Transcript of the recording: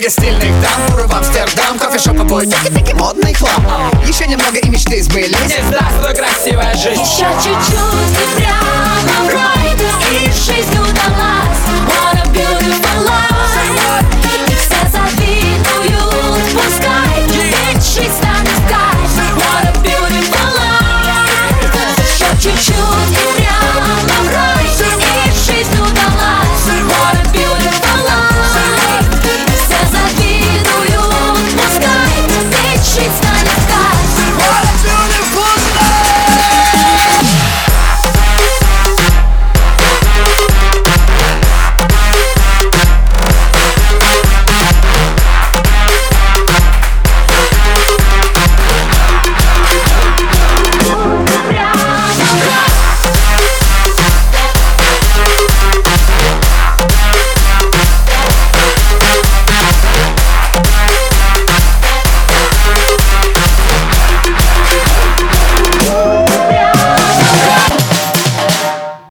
Много стильных дам, туры в Амстердам, кофешоп, обои, всякий модный хлам. Еще немного и мечты сбылись. Здравствуй, красивая жизнь. Еще чуть-чуть и прямо в рай, и жизнь удалась.